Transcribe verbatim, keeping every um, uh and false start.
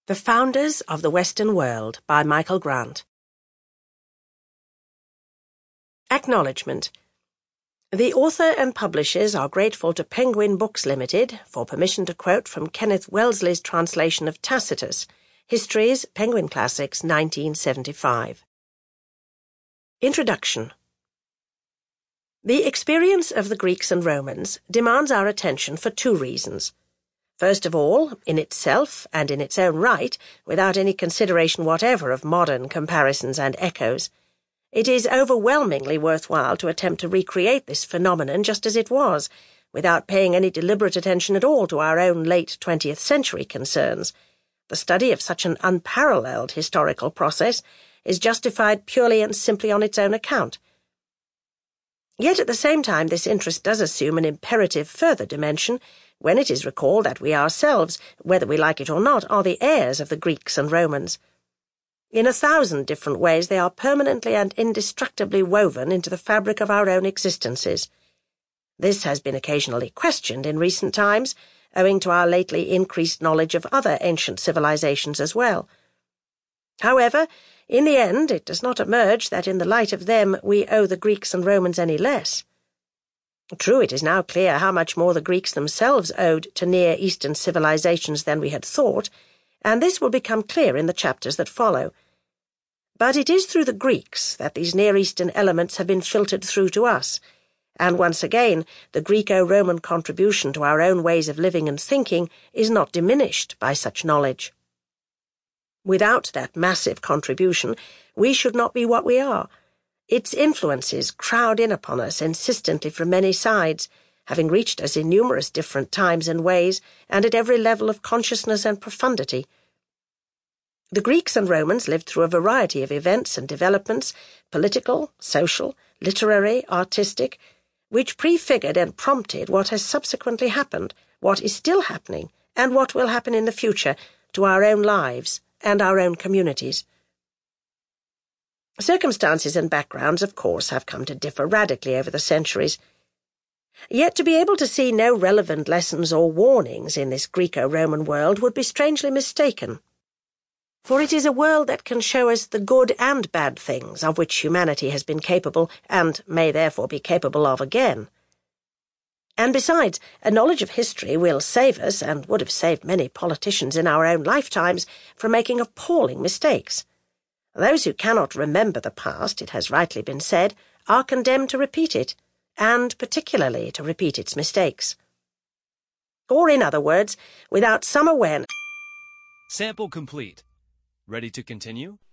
The Founders of the Western World by Michael Grant. Acknowledgement. The author and publishers are grateful to Penguin Books Limited for permission to quote from Kenneth Wellesley's translation of Tacitus, Histories, Penguin Classics, nineteen seventy-five. Introduction. The experience of the Greeks and Romans demands our attention for two reasons. First of all, in itself and in its own right, without any consideration whatever of modern comparisons and echoes, it is overwhelmingly worthwhile to attempt to recreate this phenomenon just as it was, without paying any deliberate attention at all to our own late twentieth century concerns. The study of such an unparalleled historical process is justified purely and simply on its own account. Yet at the same time this interest does assume an imperative further dimension when it is recalled that we ourselves, whether we like it or not, are the heirs of the Greeks and Romans. In a thousand different ways they are permanently and indestructibly woven into the fabric of our own existences. This has been occasionally questioned in recent times, owing to our lately increased knowledge of other ancient civilizations as well. However, in the end, it does not emerge that in the light of them we owe the Greeks and Romans any less. True, it is now clear how much more the Greeks themselves owed to Near Eastern civilizations than we had thought, and this will become clear in the chapters that follow. But it is through the Greeks that these Near Eastern elements have been filtered through to us, and once again the Greco-Roman contribution to our own ways of living and thinking is not diminished by such knowledge. Without that massive contribution, we should not be what we are. Its influences crowd in upon us insistently from many sides, having reached us in numerous different times and ways, and at every level of consciousness and profundity. The Greeks and Romans lived through a variety of events and developments, political, social, literary, artistic, which prefigured and prompted what has subsequently happened, what is still happening, and what will happen in the future to our own lives and our own communities. Circumstances and backgrounds, of course, have come to differ radically over the centuries. Yet to be able to see no relevant lessons or warnings in this Greco-Roman world would be strangely mistaken. For it is a world that can show us the good and bad things of which humanity has been capable, and may therefore be capable of again. And besides, a knowledge of history will save us, and would have saved many politicians in our own lifetimes, from making appalling mistakes. Those who cannot remember the past, it has rightly been said, are condemned to repeat it, and particularly to repeat its mistakes. Or, in other words, without some awareness... Sample complete. Ready to continue?